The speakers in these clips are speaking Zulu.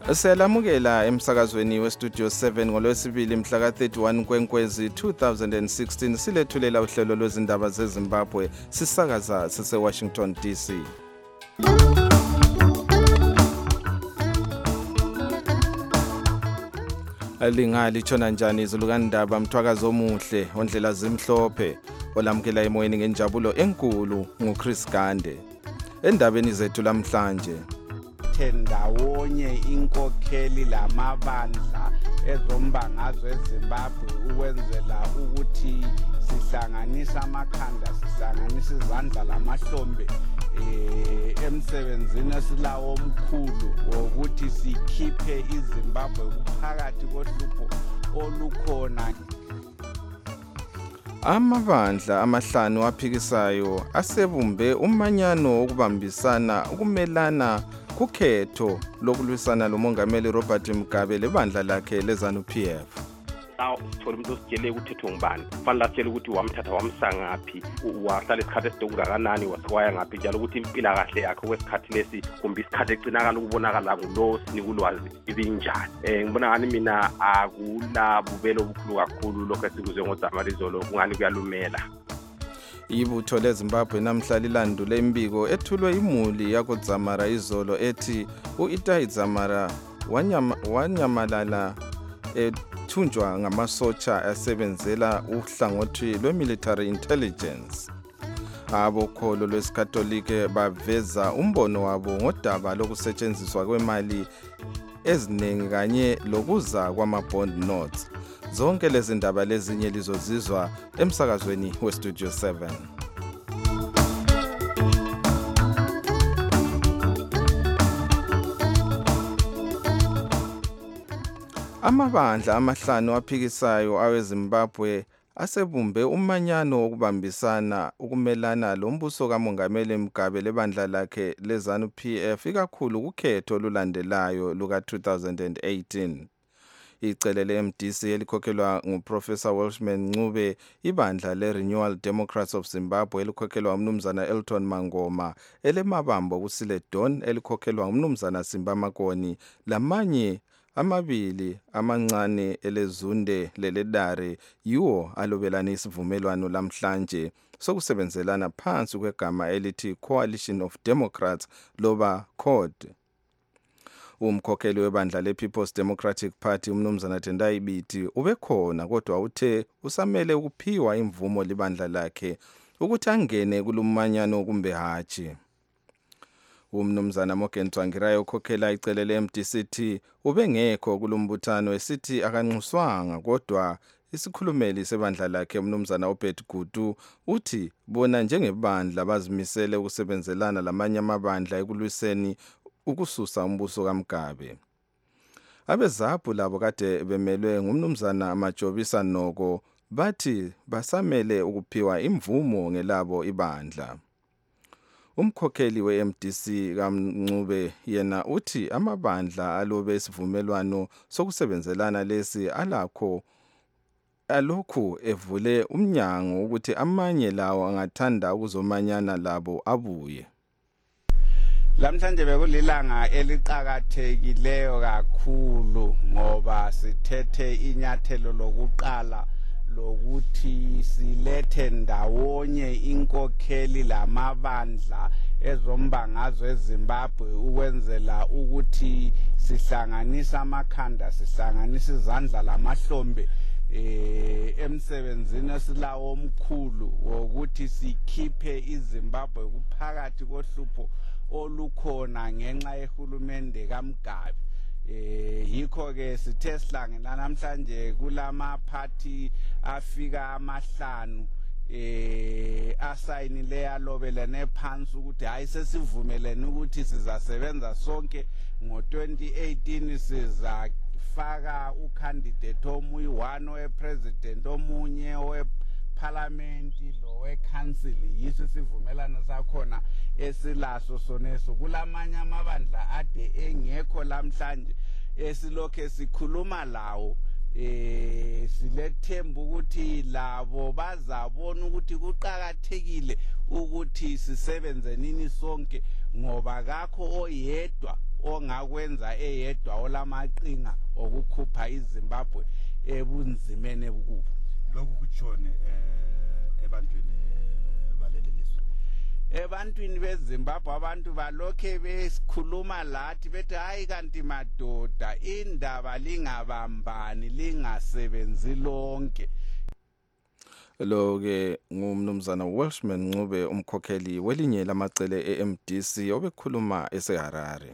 Siyalamukela emsakazweni westudio 7 ngolwesibili mhla ka-31 Nkwenkwezi 2016 silethulela uhlelo lwezindaba zeZimbabwe sisakaza sise-Washington DC. Alingali tshona njani izulukandaba mthwakazo omuhle ondlela zimhlophe olamukela emoyeni ngenjabulo enkulu nguChris Gande. Endabeni zethu lamhlanje ndawonye inkokheli lamabandla ezombangazwe eZimbabwe ukwenzela ukuthi sihlanganisa amakhanda sihlanganisa izandla lamahlombe emsebenzini esilawo omkhulu wokuthi sikhiphe iZimbabwe kuphakathi kohlupho olukhona. Amabandla amahlanu aphikisayo asebumbe umanyano wokubambisana ukumelana kukhetho lokulwisana lomongameli Robert Mugabe lebandla lakhe leZANU-PF. Thola umuntu ositshele ukuthi uthethwe ngubani, kufanele asitshele ukuthi wamthatha wamsa ngaphi, wahlala isikhathi esidokungakanani, wasikwaya ngaphi, njalo ukuthi impila kahle yakhe kwesikhathi lesi kumbe isikhathi egcinakala ukubonakala ngulo sinika ulwazi ibinjani. Ngibona ngani mina akula bubelo obukhulu kakhulu lokho esikuzwe ngoDzamara izolo kungani kuyalumela. Ibutho leZimbabwe namhla lilandule imbiko ethulwe imuli yakoDzamara izolo ethi u-Itai Dzamara wanyamalala ethunjwa ngamasotsha asebenzela uhlangothi lwe-military intelligence. Abokholo lwesikatolike baveza umbono wabo ngodaba lokusetshenziswa kwemali eziningi kanye lokuza kwama-bond notes. Zonke lezi ndaba lezinye lizozizwa emsakazweni westudio 7. Amabandla amahlanu aphikisayo aweZimbabwe asebumbe umanyano wokubambisana ukumelana lombuso kamongameli Mugabe lebandla lakhe leZANU-PF ikakhulu kukhetho olulandelayo luka-2018. Icele le-MDC elikhokhelwa nguProfessor Welshman Ncube, ibandla le-Renewal Democrats of Zimbabwe elikhokhelwa umnumzana Elton Mangoma, elemabambo kuSile Dawn elikhokhelwa umnumzana Simba Makoni, lamanye amabili amancane elezunde leledare yiwo alobelana isivumelwano lamhlanje sokusebenzelana phansi kwegama elithi Coalition of Democrats loba CODE. Umkhokheli webandla le-People's Democratic Party umnumzana Tendai Biti ubekhona kodwa uthe usamele ukuphiwa imvumo libandla lakhe ukuthi angene kulumanyano kumbe hatshi. Umnumzana Morgan Tsvangirai okhokhela icele le-MDC ubengekho kulombuthano esithi akanxuswanga kodwa isikhulumeli sebandla lakhe umnumzana uBert Gudu uthi bona njengebandla bazimisele ukusebenzelana lamanye amabandla ekulwiseni ukususa umbuso kaMugabe. AbeZAPU labo kade bemelwe ngumnumzana Majobisa Noko bathi basamele ukuphiwa imvumo ngelabo ibandla. Umkhokheli we-MDC kaMncube yena uthi amabandla alobe isivumelwano sokusebenzelana lesi alokhu evule umnyango ukuthi amanye lawo angathanda ukuzomanyana labo abuye. Lamhlanje bekulilanga eliqhakathekileyo kakhulu ngoba sithethe inyathelo lokuqala lokuthi silethe ndawonye inkokheli lamabandla ezombangazwe eZimbabwe ukwenzela ukuthi sihlanganisa amakhanda sihlanganisa izandla lamahlombe emsebenzini esilawo omkhulu wokuthi sikhiphe iZimbabwe kuphakathi kohlupho olukhona ngenxa yehulumende kaMugabe. Yikho ke sithe sihlangana namhlanje kulama party afika amahlanu asayinile yalobelene phansi ukuthi hayi sesivumelene ukuthi sizasebenza sonke ngo-2018 sizafaka ucandidate omuyi-1 wepresident omunye weparlamenti lo wecouncil. Yiso isivumelano sakhona esilaso soneso kulamanye amabandla ade engekho lamhlanje esilokhe sikhuluma lawo silethemba ukuthi labo bazabona ukuthi kuqhakathekile ukuthi sisebenze nini sonke ngoba kakho oyedwa ongakwenza eyedwa olamaqinga okukhupha iZimbabwe ebunzimeni ebukhulu. Lokhu kutshone ebantwini baleli lizwe. Ebantwini beZimbabwe abantu balokhe besikhuluma lathi bethi hayi kanti madoda indaba lingabambani lingasebenzi lonke. Lo ke ngumnumzana Welshman Ncube umkhokheli welinye lamacele eMDC obekhuluma eseHarare.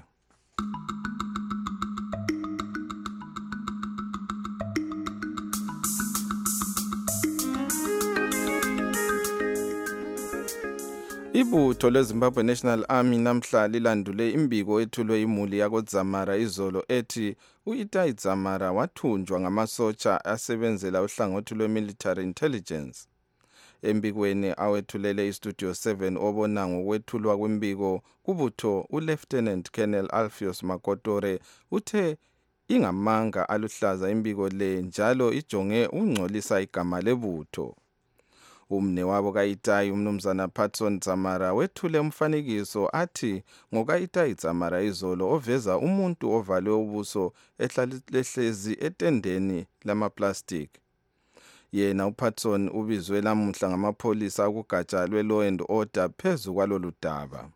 Ibutho leZimbabwe National Army namhla lilandule imbiko ethulwe imuli yakoDzamara izolo ethi uItai Dzamara wathunjwa ngamasotsha asebenzela uhlangothi lwe-military intelligence. Embikweni awethulele iStudio 7 obona ngokwethulwa kwembiko kubutho uLieutenant Colonel Alpheus Makotore uthe ingamanga aluhlaza imbiko le njalo ijonge ukungcolisa igama lebutho. Umne wabo kaItai umnumzana Patson Dzamara wethule umfanekiso athi ngokaItai Dzamara izolo oveza umuntu ovalwe ubuso ehlezi etendeni lamaplastic. Yena uPatson ubizwe lamuhla ngamapholisa ukugatsha lwe-law and order phezu kwalolu daba.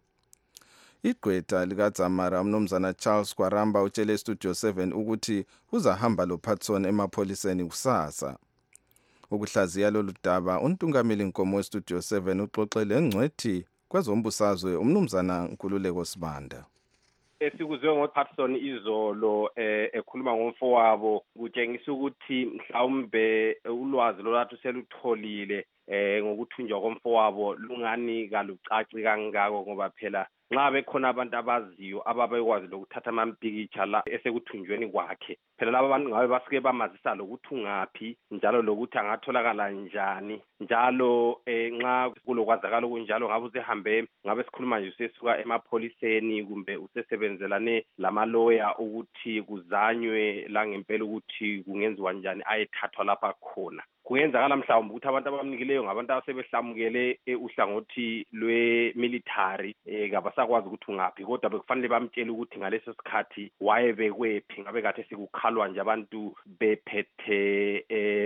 Igqwetha likaDzamara umnumzana Charles Kwaramba utshele iStudio 7 ukuthi uzahamba loPatson emapholiseni kusasa. Ukuhlaziya lolu daba untungameli Nkomo weStudio 7 uxoxele ngcwethi kwezombusazwe umnumzana Nkululeko Sibanda. Esikuzwe ngoPatson izolo ekhuluma ngomfowabo kutshengisa ukuthi mhlawumbe ulwazi lolathi selutholile ngokuthunjwa komfowabo lungani kalucaci kangako ngoba phela nxa bekhona abantu abaziyo ababekwazi lokuthatha amampikitsha la esekuthunjweni kwakhe phela laba abantu ngabe basike bamazisa lokuthi ungaphi njalo lokuthi angatholakala njani njalo nxa kulokwazakala kunjalo ngabe usehambe ngabe sikhuluma nje usesuka emapholiseni kumbe usesebenzelane lamaloya ukuthi kuzanywe la ngempela ukuthi kungenziwa njani ayethathwa lapha khona. Kungenzakala mhlawumbe ukuthi abantu abamnikileyo ngabantu asebehlamukele uhlangothi lwe-military kabasakwazi ukuthi ungaphi kodwa bekufanele bamtshele ukuthi ngaleso sikhathi wayebekwephi ngabe kade sikukhalwa nje abantu bephethe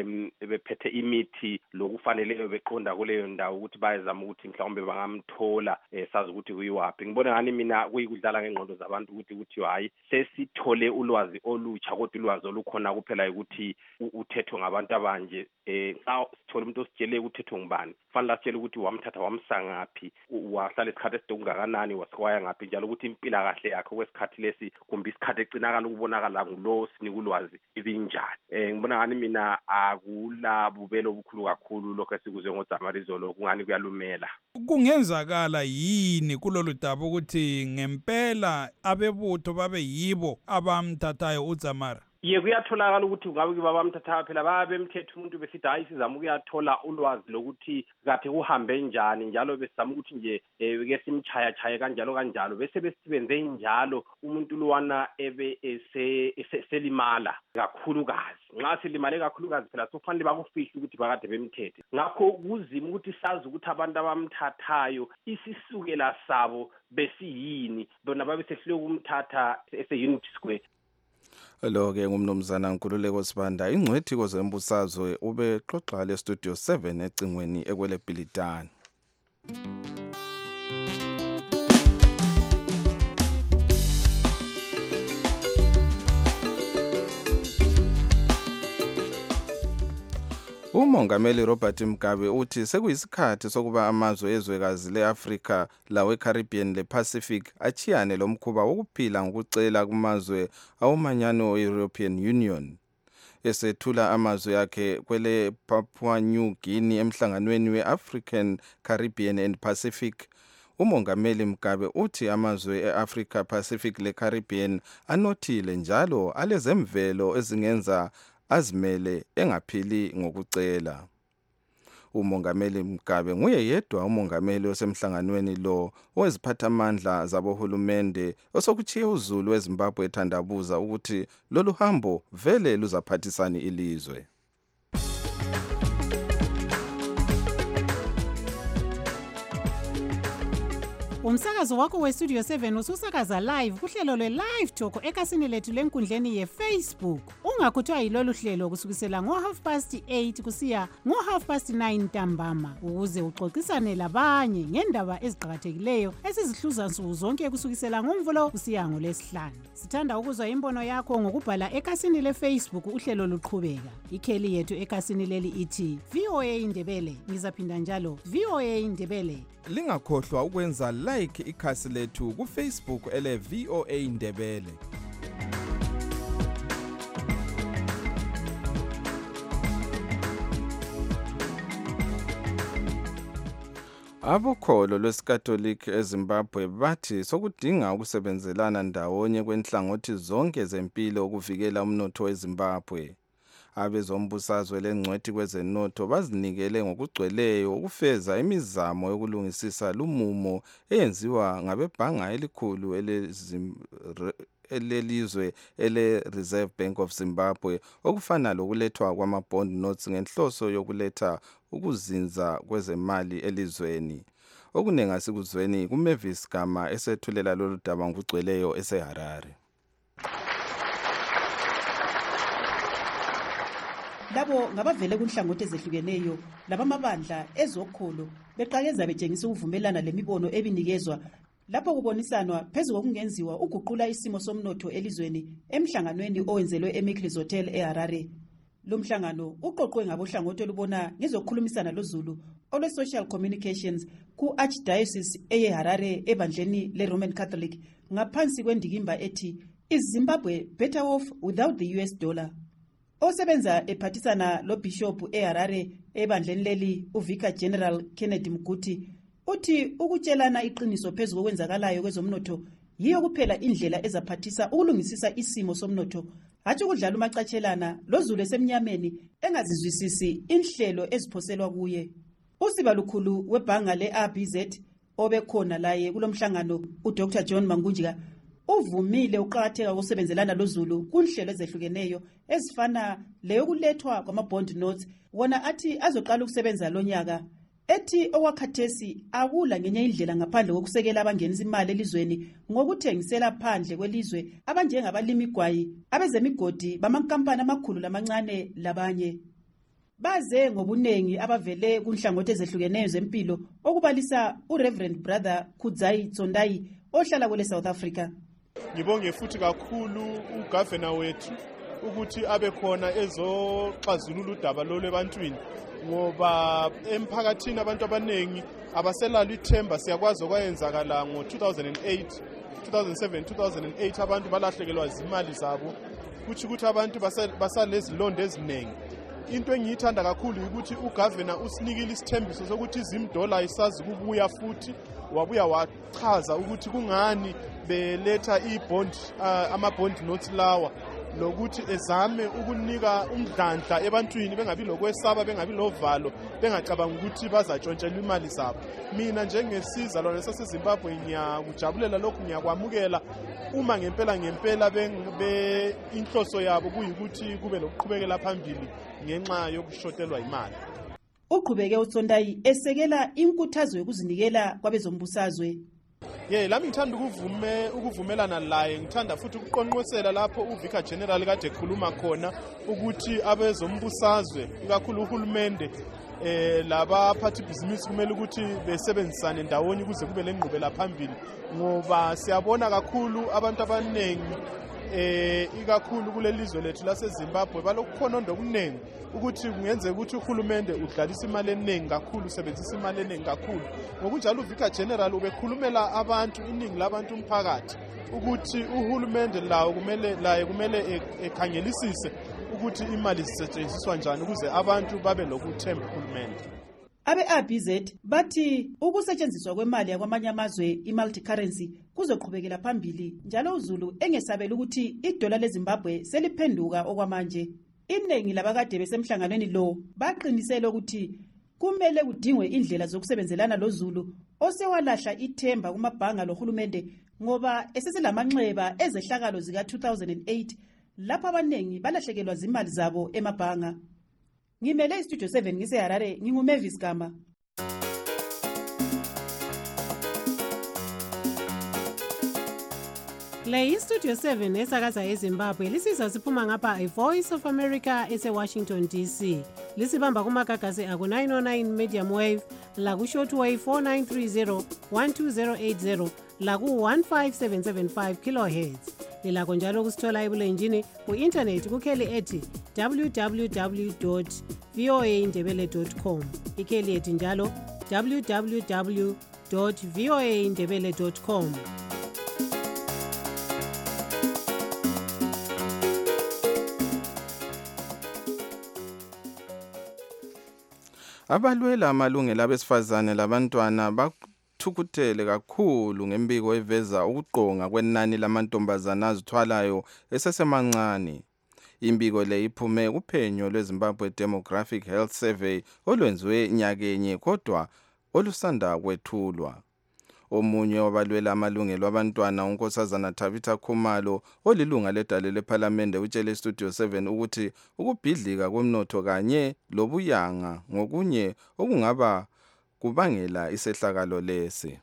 imithi lokufaneleyo beqonda kuleyo ndawo ukuthi bayezama ukuthi mhlawumbe bangamthola sazi ukuthi kuyiwaphi. Ngibona ngani mina kuyikudlala ngengqondo zabantu ukuthi hayi sesithole ulwazi olutsha kodwa ulwazi olukhona kuphela ukuthi uthethwe ngabantu abanje xa sithole umuntu ositshele ukuthethwe ngubani fanele asitshele ukuthi wamthatha wamsa ngaphi wahlala isikhathi esidongakanani wasikwaya ngaphi njalo ukuthi impila kahle yakhe kwesikhathi lesi kumbe isikhathi ecinakala ukubonakala ngulo sinika ulwazi ibinjani. Ngibona ngani mina akula bubelo obukhulu kakhulu lokho esikuzwe ngoDzamara izolo kungani kuyalumela. Kungenzakala yini kulolu daba ukuthi ngempela abebutho babe yibo abamthathayo uDzamara? Ye kuyatholakala ukuthi ngabe babamthatha phela babemthethe umuntu besithi hayi sizama ukuyathola ulwazi lokuthi kade kuhambe njani njalo besizama ukuthi nje ke simchaya kanjalo bese besibenze njalo umuntu luwana ebe selimala kakhulukazi. Nxa selimale kakhulukazi phela sofanele bakufihle ukuthi bakade bemthethe. Ngakho kuzima ukuthi sazi ukuthi abantu abamthathayo isisukela sabo besiyini bona babe sehlule ukumthatha ese-Unity Square. Lo ke ngumnumzana Nkululeko Sibanda ingcwethi kozembusazwe ubexoxa leStudio 7 ecingweni ekwele Bhilitani. Umongameli Robert Mugabe uthi sekuyisikhathi sokuba amazwe ezwekazi leAfrika laweCaribbean lePacific achiyane lomkhuba wokuphila ngokucela kumazwe awomanyano European Union. Esethula amazwe yakhe kwele Papua New Guinea emhlanganweni weAfrican, Caribbean and Pacific, umongameli Mugabe uthi amazwe eAfrica, Pacific leCaribbean anothile njalo alezemvelo ezingenza azimele engaphili ngokucela. Umongameli Mugabe nguye yedwa umongameli osemhlanganweni lo oweziphathamandla zabohulumende osokuchiye uZulu weZimbabwe ethandabuza ukuthi lolu hambo vele luzaphathisana ilizwe. Umsakazo wakho weStudio 7 ususakaza live kuhlelo lwe-Live Talk ekasini lethu lenkundleni ye-Facebook. Ungakuthwa yilolu hlelo kusukisela ngo-8:30 kusiya ngo-9:30 ntambama ukuze uxoxisane labanye ngendaba eziqhakathekileyo esizihluza nsuku zonke kusukisela ngoMvulo kusiya ngoLwesihlanu. Sithanda ukuzwa imbono yakho ngokubhala ekasini le-Facebook uhlelo luqhubeka. Ikheli yethu ekasini leli ithi VOA Indebele. Ngizaphinda njalo VOA Indebele. Lingakhohlwa ukwenza like ikhasi lethu kuFacebook ele VOA Indebele. Abokholo lwesikatoliki eZimbabwe bathi sokudinga ukusebenzelana ndawonye kwenhlangothi zonke zempilo ukuvikela umnotho weZimbabwe. Abezombusazwe lengcwethi kwezenotho bazinikele ngokugcweleyo ukufeza imizamo yokulungisisa lumumo eyenziwa ngabebhanga elikhulu elelizwe ele-Reserve Bank of Zimbabwe okufana lokulethwa kwama-bond notes ngenhloso yokuletha ukuzinza kwezemali elizweni. Okunenga sikuzweni kuMavis Gama esethulela lolu daba ngokugcweleyo eseHarare. Labo ngabavele kunhlangothi ezehlukeneyo labamabandla ezokholo beqakeza betshengisa ukuvumelana lemibono ebinikezwa lapho kubonisanwa phezulu kokungenziwa uguqula isimo somnotho elizweni emhlanganweni owenzelwe eMiklis Hotel eHarare. Lo mhlangano uqoqwe ngabohlangothi olubona ngezokukhulumisana loZulu olwe-Social Communications ku-Archdiocese eHarare ebandleni le-Roman Catholic ngaphansi kwendikimba ethi Is Zimbabwe better off without the US dollar? Osebenza ephathisana lo Bishop eHarare ebandleni leli uVicar General Kennedy Mguti uthi ukutshelana iqiniso phezulu kokwenzakalayo kwezomnotho yiyo kuphela indlela ezaphathisa ukulungisisa isimo somnotho hathi ukudlala umacatshelana loZulu esemnyameni engazizwisisi inhlelo eziphoselwa kuye. Usiba lukhulu webhanga le-RBZ obekhona laye kulomhlangano uDr John Mangunjika uvumile uqhakatheka kokusebenzelana loZulu kunhlelo ezehlukeneyo ezifana leyokulethwa kwama-bond notes wona athi azoqala ukusebenza lonyaka ethi okwakhathesi akula ngenye indlela ngaphandle kokusekela abangenisa imali elizweni ngokuthengisela phandle kwelizwe abanjengabalimi igwayi abezemigodi bamankampani amakhulu lamancane labanye. Baze ngobunengi abavele kunhlangothi ezehlukeneyo zempilo okubalisa uReverend Brother Kudzai Tsondai ohlala kule South Africa. Ngibonge futhi kakhulu uGavana wethu ukuthi abe khona ezoxazulula udaba lo lebantwini ngoba emphakathini abantu abanengi abaselalo ithemba. Siyakwazi okwayenzakala ngo-2007 2008 abantu balahlekelwa izimali zabo kuthi abantu basalezilonda eziningi. Into engiyithanda kakhulu ukuthi uGavana usinikile isithembiso sokuthi izimdola isazi kubuya futhi wabuya wachaza ukuthi kungani beletha ama-bond notes lawa lokuthi ezame ukunika umdlandla ebantwini bengabi lokwesaba bengabi lovalo bengacabanga ukuthi bazatshontshelwa imali zabo. Mina njengesizalwane saseZimbabwe ngiyakujabulela lokhu, ngiyakwamukela uma ngempela inhloso yabo kuyikuthi kube lokuqhubekela phambili ngenxa yokushotelwa imali. Uqhubeke uTsondai esekela inkuthazo yokuzinikela kwabezombusazwe. Lami ngithanda ukuvumelana laye, ngithanda futhi ukuqonqosela lapho uVicar General kade ekhuluma khona ukuthi abezombusazwe ikakhulu uhulumende labaphathi ibhizinisi kumele ukuthi besebenzisane ndawonye ukuze kube lengqubela phambili ngoba siyabona kakhulu abantu abaningi ikakhulu kulelizwe lethu laseZimbabwe balokukhononda okuningi ukuthi kungenzeka ukuthi uhulumende udlalisa imali eningi kakhulu, usebenzisa imali eningi kakhulu. Ngokunjalo uVicar General ubekhulumela abantu, iningi labantu umphakathi, ukuthi uhulumende kumele ekhangelisise ukuthi imali zisetshenziswa njani ukuze abantu babe lokuthemba uhulumende. Abe-RBZ bathi ukusetshenziswa kwemali yakwamanye amazwe i-multicurrency kuzoqhubekela phambili njalo uZulu engesabela ukuthi idola leZimbabwe seliphenduka okwamanje. Iningi labakade besemhlanganweni lo baqinisela ukuthi kumele kudingwe indlela zokusebenzelana loZulu osewalahla ithemba kumabhanga lohulumende ngoba eseselamanxeba ezehlakalo zika-2008 lapho abaningi balahlekelwa zimali zabo emabhanga. Ngimele iStudio 7 ngiseHarare, nginguMavis Gama. Le iStudio 7 esakaza eZimbabwe lisizwa siphuma ngapha iVoice of America eseWashington DC. Lisibamba kumagagasi aku 909 medium wave, laku shortwave 4930 12080, laku 15775 kilohertz. Lilakho njalo kusithola ebulenjini ku-internet kukheli ethi www.voaindebele.com. Ikheli ethi njalo www.voaindebele.com. Abalwela amalungelo abesifazane labantwana bathukuthele kakhulu ngembiko eveza ukuqonga kwenani lamantombazana azithwalayo esesemancane. Imbiko le iphume kuphenyo lweZimbabwe Demographic Health Survey olwenziwe nyakenye kodwa olusanda kwethulwa. Omunye wabalwela amalungelo abantwana uNkosazana Tabitha Khumalo olilunga ledale lePhalamende utshele iStudio 7 ukuthi ukubhidlika komnotho kanye lobuyanga ngokunye okungaba kubangela isehlakalo lesi.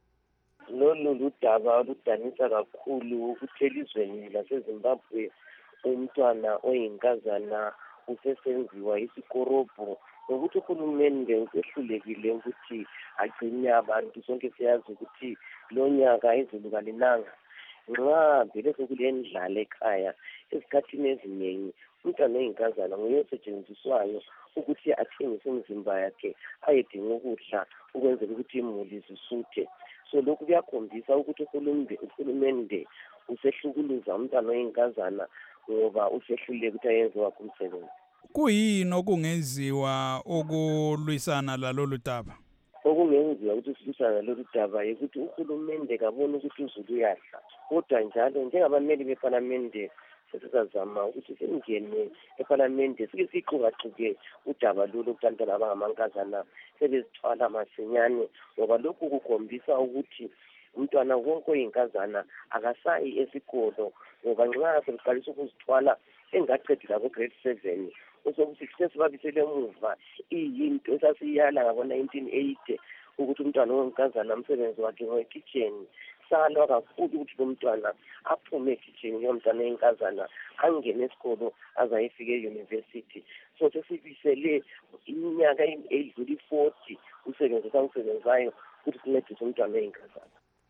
Lolu ludaba ludanisa kakhulu ukuthi elizweni laseZimbabwe umntwana oyinkazana usesenziwa isikorobho ngokuthi uhulumende usehlulekile ukuthi agcine abantu. Sonke siyazi ukuthi lo nyaka izulu kalinanga. Nxa vele sekule ndlala ekhaya esikhathini eziningi umntwana oyinkazana nguye osetshenziswayo ukuthi athengise imizimba yakhe ayedinga ukudla ukwenzela ukuthi imuli zisuthe. So lokhu kuyakhombisa ukuthi uhulumende usehlukuluza umntwana oyinkazana ngoba usehluleke ukuthi ayenze wakhe umsebenzi. Kuyini okungenziwa ukulwisana lalolu daba? Okungenziwa ukuthi silwisane nalolu daba ukuthi uhulumende kabone ukuthi uzulu uyahla. Kodwa njalo njengabameli bePhalamende sesizazama ukuthi singene ePhalamende sike siqhuqaquke udaba lolu kubantwana abangamankazana sebezithwala masinyane, ngoba lokhu kukhombisa ukuthi umntwana wonke oyinkazana akasayi esikolo, ngoba nxa seqalisa ukuzithwala engaqedi labo grade 7 usokuthi sesibabisele emuva iyinto esasiyala ngabo-1980 ukuthi umntwana wonkazana umsebenzi wakhe ngekitchen. Salwa kakhulu ukuthi lo mntwana aphume ekitchen yomntwana oyinkazana angene esikolo azayefika e-university. So sesibisele iminyaka edlula 40 usebenzayo ukuthi sincedise umntwana oyinkazana.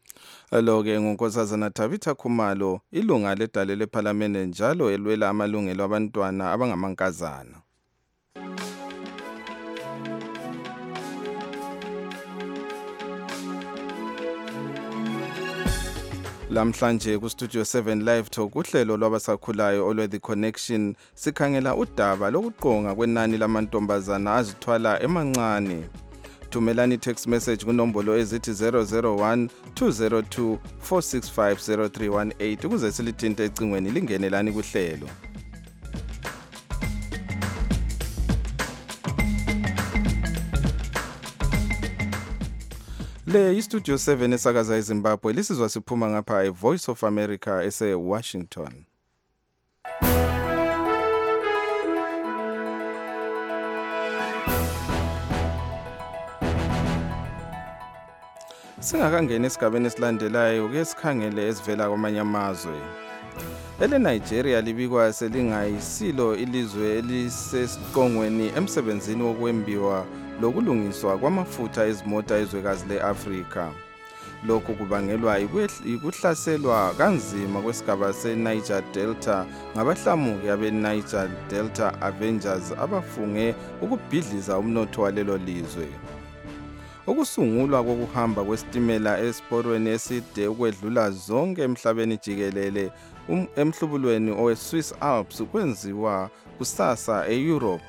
Lo-ke nguNkosazana Tabitha Khumalo, ilunga ledale lePhalamende njalo elwela amalungelo abantwana abangamankazana. Lamhlanje kuStudio 7 Live Talk uhlelo lwabasakhulayo olwe The Connection sikhangela udaba lokuqonga kwenani lamantombazana azithwala emancane. Thumelani text message kunombolo ezithi 001 202 465 0318 ukuze silithinte ecingweni lingenelani kuhlelo. Le iStudio 7 esakaza eZimbabwe lisizwa siphuma ngapha iVoice of America eseWashington. Singakangena esigabeni esilandelayo ke sikhangele esivela kwamanye amazwe. ENigeria libikwa selingayisilo ilizwe elisesiqongweni emsebenzini wokwembiwa lokulungiswa kwamafutha ezimota ezwekazi leAfrika. Lokhu kubangelwa ikuhlaselwa kanzima kwesigaba seNiger Delta ngabahlamuki abeNiger Delta Avengers abafunge ukubhidliza umnotho walelo lizwe. Ukusungulwa kokuhamba kwesitimela esiporweni eside ukwedlula zonke emhlabeni jikelele emhlubulweni oweSwiss Alps kwenziwa kusasa eEurope.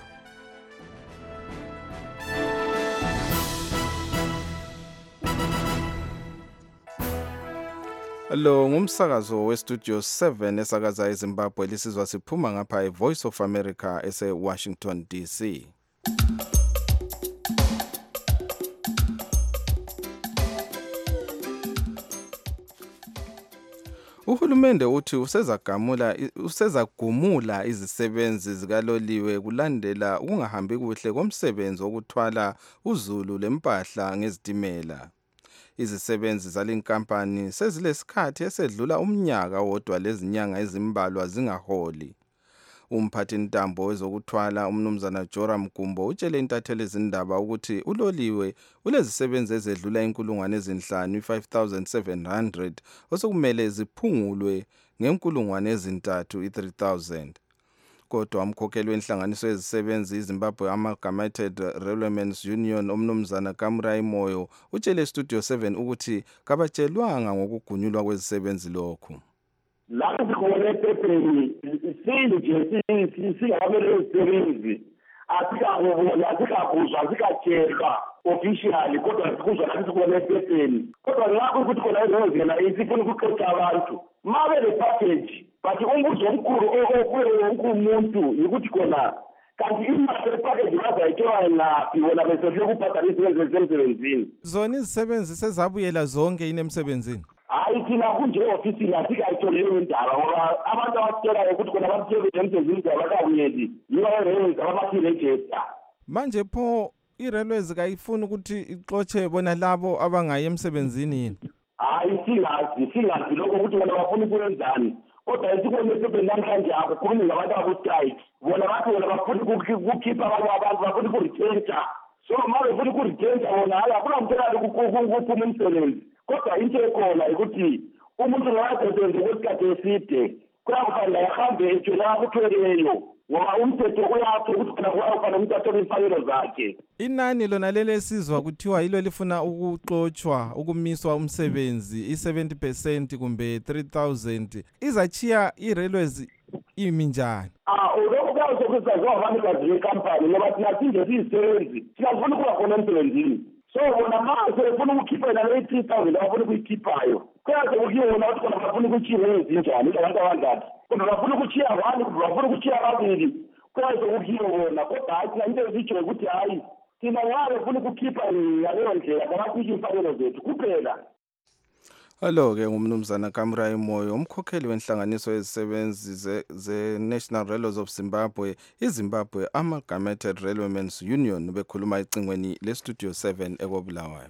Lo ngumsakazo weStudio 7 esakaza eZimbabwe lisizwa siphuma ngapha iVoice of America eseWashington DC. Uhulumende uthi usezagumula izisebenzi zikaloliwe kulandela ukungahambi kuhle komsebenzi wokuthwala uzulu lempahla ngezitimela. Izisebenzi zalenkampani sezilesikhathi esedlula umnyaka wodwa lezinyanga ezimbalwa zingaholi. Umphathintambo wezokuthwala umnumzana Joram Gumbo utshele intatheli ezindaba ukuthi uloliwe ulezisebenzi ezedlula 5,700 osokumele ziphungulwe nge3,000 i-3,000. Kodwa umkhokheli wenhlanganiso yezisebenzi iZimbabwe Amalgamated Railwaymen's Union umnumzana Kamrai Moyo utshele Studio 7 ukuthi kabatshelwanga ngokugunyulwa kwezisebenzi lokhu. Lapho sikhona ephepheni singabamele izisebenzi asikakuzwa asikatshelwa officially kodwa sikuzwa lapho sikhona ephepheni kodwa lapho ukuthi khona ezozela isifuna ukuxoxa abantu mabe le package but umbuzo omkhulu okuye umuntu yikuthi khona kanti imali yepackage bazayithola ngaphi wona besedle ukubhadala izisebenzi emsebenzini. Zona izisebenzi sezabuyela zonke inemsebenzini. Hayi thina kunje-ofisini asikayithole leyo ndaba ngoba abantu abasitshelayo ukuthi khona basebenza emsebenzini abakabuyeli yibo abarenza ababathi-register. Manje pho i-railways kayifuni ukuthi ixotshe bona labo abangayi emsebenzini yini? Hayi singazi lokho ukuthi bona bafuna ukwenzani kodwa esikhona esebenzini namhlanje akukhulumi ngabantu abaku-strike bona bathi bona bafuna ukukhipha abanye abantu bafuna ukuritentsha so ma befuna ukuritentsha bona hayi akunamutelali ukuphuma umsebenzi kodwa into ekhona ukuthi umuntu ngasebenze kwesikhathi eside kuyakufanele ahambe etshela akuthweleyo ngoba umthetho uyapho ukuthi khona kuyakufanele umuntu athole imfanelo zakhe. Inani lona leli esizwa kuthiwa yilo lifuna ukuxotshwa ukumiswa umsebenzi i-70% kumbe 3,000 izachiya i-railways imi njani? Lokho kuyazokusaziwa abanikazi bekampani ngoba thina sinje siyisebenzi singafuna ukuba khona emsebenzini so bona manje befuna ukukhipha nale 3,000 bafuna ukuyikhiphayo kuyaze ukuyona ukuthi khona bafuna ukuchiya ezinjani abantu abangaki kodwa bafuna ukuchiya abanye bafuna ukuchiya ababili kuyaze ukuyona kodwa hayi thina into ezitsho ukuthi hayi thina ngabe befuna ukukhipha ngaleyo ndlela kabaphiki imfanelo zethu kuphela. Alo-ke ngumnumzana Kamrai Moyo umkhokheli wenhlanganiso yezisebenzi ze-National Railways of Zimbabwe iZimbabwe Amalgamated Railwaymen's Union bekhuluma ecingweni leStudio 7 ekobulawayo.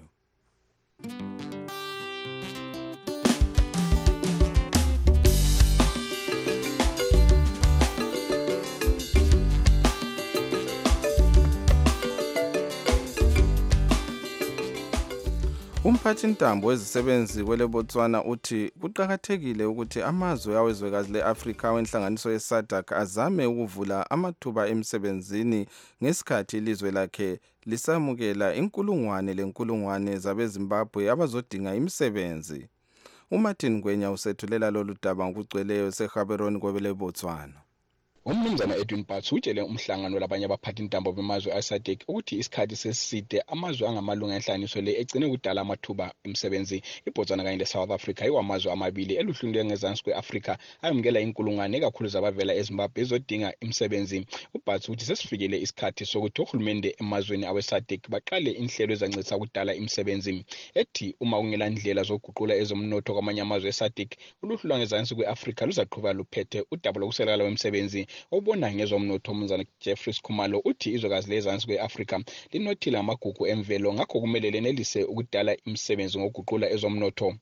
Umphathintambo wezisebenzi kwele Botswana uthi kuqakathekile ukuthi amazwe awezwekazi le-Afrika wenhlanganiso ye-SADC azame ukuvula amathuba emsebenzini ngesikhathi ilizwe lakhe lisamukela inkulungwane zabeZimbabwe abazodinga imisebenzi. uMartin Ngwenya usethulela lolu daba ngokugcweleyo seGaborone kwele Botswana. Umnumzana Edwin Batts utshele umhlangano labanye abaphathintambo bemazwe aSADC ukuthi isikhathi seside amazwe angamalunga enhlanganiso le egcine kudala amathuba emsebenzi. iBotswana kanye leSouth Africa iwamazwe amabili eluhlwini ngezansi kweAfrika ayamukela inkulungwane kakhulu zabavela eZimbabwe ezodinga imisebenzi. uBatts uthi sesifikele isikhathi sokuthi uhulumende emazweni aweSADC baqale inhlelo ezancedisa kudala imisebenzi. Ethi uma kungela ndlela zokuguqula ezomnotho kwamanye amazwe eSADC uluhlu ngezansi kweAfrika luzaqhubeka luphethe udaba lokusekela wemisebenzi. Obona ngezomnotho umnumzana Jeffrey Skhumalo uthi izwekazi lezansi kweAfrika linothile amagugu emvelo ngakho kumele lenelise ukudala imisebenzi ngokuguqula ezomnotho.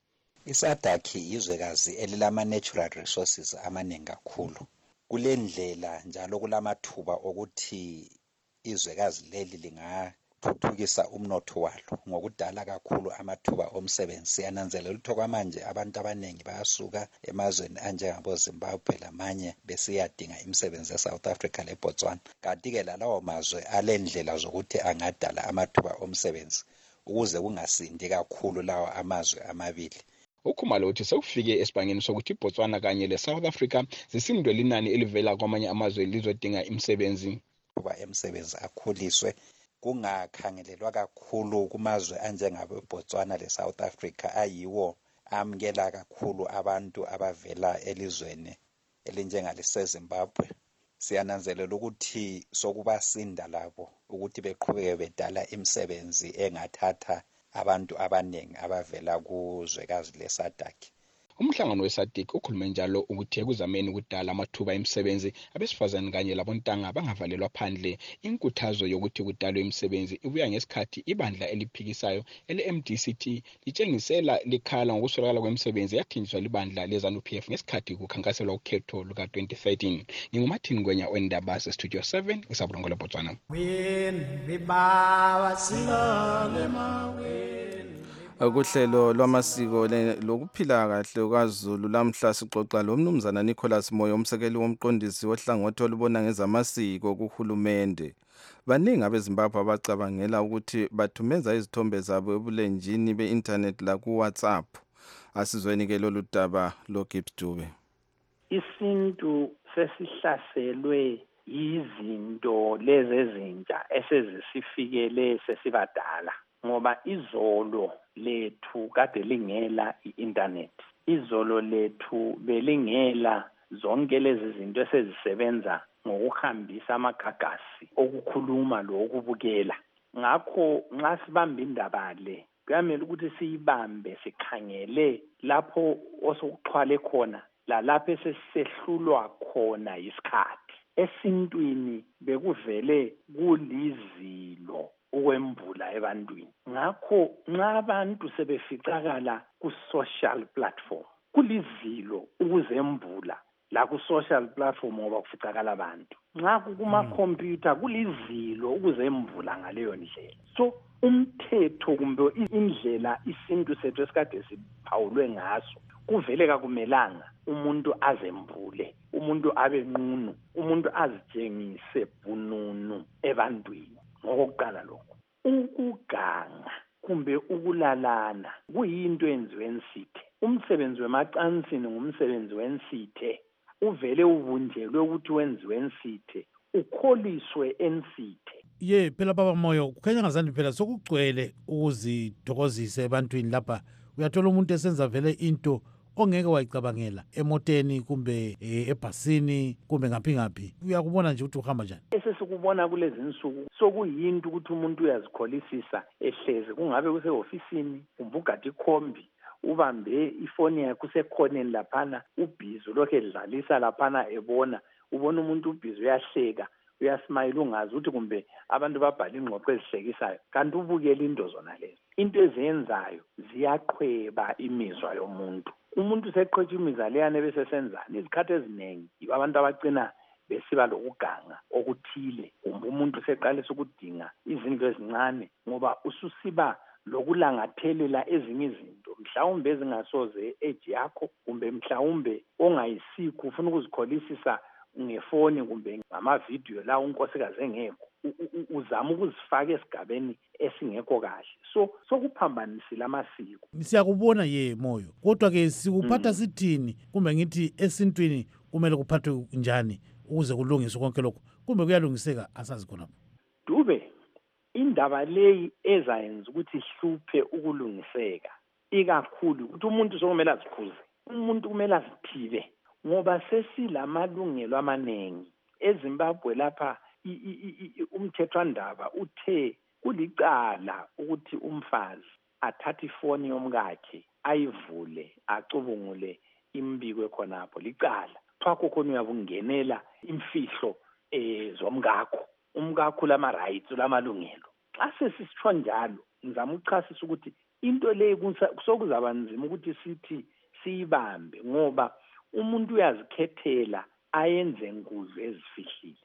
iSADC izwekazi elilama-natural resources amaningi kakhulu. Kule ndlela njalo kulamathuba okuthi izwekazi leli lingathuthukisa umnotho walo ngokudala kakhulu amathuba omsebenzi. Siyananzelela ukuthi okwamanje abantu abaningi bayasuka emazweni anjengabo Zimbabwe lamanye besiyadinga imisebenzi eSouth Africa leBotswana. Kanti-ke lalawo mazwe alendlela zokuthi angadala amathuba omsebenzi ukuze kungasindi kakhulu lawo amazwe amabili. Ukhumalo uthi sekufike esibhangeni sokuthi iBotswana kanye leSouth Africa zisindwe linani elivela kwamanye amazwe lizodinga imisebenzi. Kuba emsebenzi akhuliswe kungakhangelelwa kakhulu kumazwe anjengabeBotswana leSouth Africa ayiwo amukela kakhulu abantu abavela elizweni elinjengaleseZimbabwe. Siyananzelela ukuthi sokubasinda labo ukuthi beqhubeke bedala imisebenzi engathatha abantu abaningi abavela kuzwekazi leSADC. Umhlangano weSADC ukhulume njalo ukuthi ekuzameni ukudala amathuba emisebenzi abesifazane kanye labontanga bangavalelwa phandle. Inkuthazo yokuthi kudalwe imisebenzi ibuya ngesikhathi ibandla eliphikisayo ele-MDCT litshengisela likhala ngokuswelakala kwemisebenzi yathinjiswa libandla leZANU-PF ngesikhathi kukhankaselwa ukhetho luka-2013. NginguMartin Ngwenya wendaba ze-Studio 7 eSabulongwe, Botswana. Kuhlelo lwamasiko lokuphila kahle kwaZulu lamhla sixoxa lomnumzana Nicholas Moyo, umsekeli womqondisi wohlangothi olubona ngezamasiko kuhulumende. Baningi abeZimbabwe abacabangela ukuthi bathumeza izithombe zabo ebulenjini be-internet la ku WhatsApp. Asizweni ke lolu daba lo Gibbs Dube. Isintu sesihlaselwe izinto lezi ezintsha esezisifikele sesibadala, ngoba izolo lethu kade lingela i-internet, izolo lethu belingela zonke lezi zinto esezisebenza ngokuhambisa amagagasi okukhuluma lokubukela. Ngakho nxa sibamba indaba le kuyamele ukuthi siyibambe sikhangele lapho osokuxhwale khona lalapho esesihlulwa khona isikhathi. Esintwini bekuvele kulizilo ukwembula ebantwini. Ngakho nxa abantu sebeficakala ku-social platform kulizilo ukuzembula la ku-social platform ngoba kuficakala abantu. Nxa kuma-computer kulizilo ukuzembula ngaleyo ndlela. So umthetho kumbe indlela isintu sethu esikade siphawulwe ngaso kuvele kakumelanga umuntu azembule, umuntu abe nqunu, umuntu azitshengise bununu ebantwini. Ngokokuqala lokho, ukuganga kumbe ukulalana kuyinto enziwe ensithe. Umsebenzi wemacansini ngumsebenzi wensithe, uvele ubunjelwe ukuthi wenziwe ensithe, ukholiswe ensithe. Phela baba Moyo, kukhanya ngazani phela sokugcwele ukuzithokozisa ebantwini lapha. Uyathola umuntu esenza vele into ongeke wayicabangela emoteni kumbe ebhasini kumbe ngaphi. Uyakubona nje ukuthi uhamba njani. Esesikubona kulezi insuku sokuyinto ukuthi umuntu uyazikholisisa ehlezi, kungabe kuse-ofisini kumbe ugade ikhombi, ubambe ifoni yakhe usekhoneni laphana, ubhizi lokhu edlalisa laphana ebona, ubona umuntu ubhizi uyahleka, uyasmayila, ungazi ukuthi kumbe abantu babhala ingxoxo ezihlekisayo, kanti ubukela into zona lezo. Into eziyenzayo ziyaqhweba imizwa yomuntu. Umuntu seqhwetsha imizwa leyana ebesesenzana izikhathi eziningi abantu abagcina besiba lokuganga okuthile, kumbe umuntu seqalisa ukudinga izinto ezincane ngoba ususiba lokulangathelela ezinye izinto, mhlawumbe ezingasoze age yakho, kumbe mhlawumbe ongayisikho ufuna ukuzikholisisa ngefoni kumbe ngamavidiyo la unkosikazi engekho, uzama ukuzifaka esigabeni esingekho kahle. So sokuphambanisile amasiko. Siyakubona Moyo, kodwa ke sikuphatha sithini kumbe ngithi esintwini kumele kuphathwe njani ukuze kulungiswe konke lokho, kumbe kuyalungiseka asazi khona. Dube, indaba leyi ezayenza ukuthi ihluphe ukulungiseka ikakhulu ukuthi umuntu sokumele aziphuze, umuntu kumele aziphiwe, ngoba sesilamalungelo amanengi. eZimbabwe lapha umthethwandaba uthe kulicala ukuthi umfazi athathe ifoni yomkakhe ayivule acubungule imbiko khonapho. Licala phakho khona uyakungenela imfihlo zomkakho, umkakho lama rights lamalungelo. Xa sesisitsho njalo ngizama ukuchasisa ukuthi into le kusokuzaba nzima ukuthi sithi siyibambe, ngoba umuntu uyazikhethela ayenze nkudlu ezifihlile.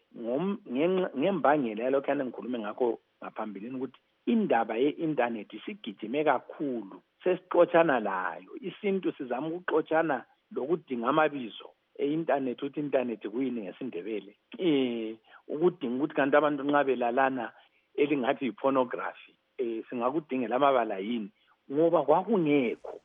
Ngembangela yalokho engikhulume ngakho ngaphambilini ukuthi indaba ye-internet isigijime kakhulu, sesixotshana layo. Isintu sizama ukuxotshana lokudinga amabizo e-internet, ukuthi internet kuyini ngesindebele, ukudinga ukuthi kanti abantu nxa belalana elingathi yi-pornography singakudingela amabala yini, ngoba kwakungekho.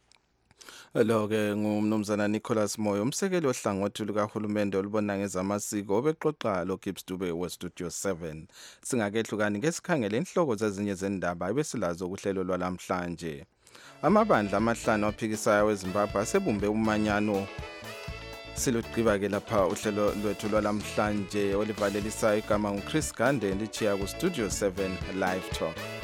Lo-ke ngumnumzana Nicholas Moyo, umsekeli ohlangothi lukahulumende olubona ngezamasiko, obexoxa loGibbs Dube weStudio 7. Singakehlukani ngesikhangele inhloko zezinye zendaba ebesilazo kuhlelo lwalamhlanje. Amabandla amahlanu aphikisayo weZimbabwe asebumbe umanyano. Silugqiba-ke lapha uhlelo lwethu lwalamhlanje olivalelisayo igama nguChris Gande lichiya kuStudio 7 Live Talk.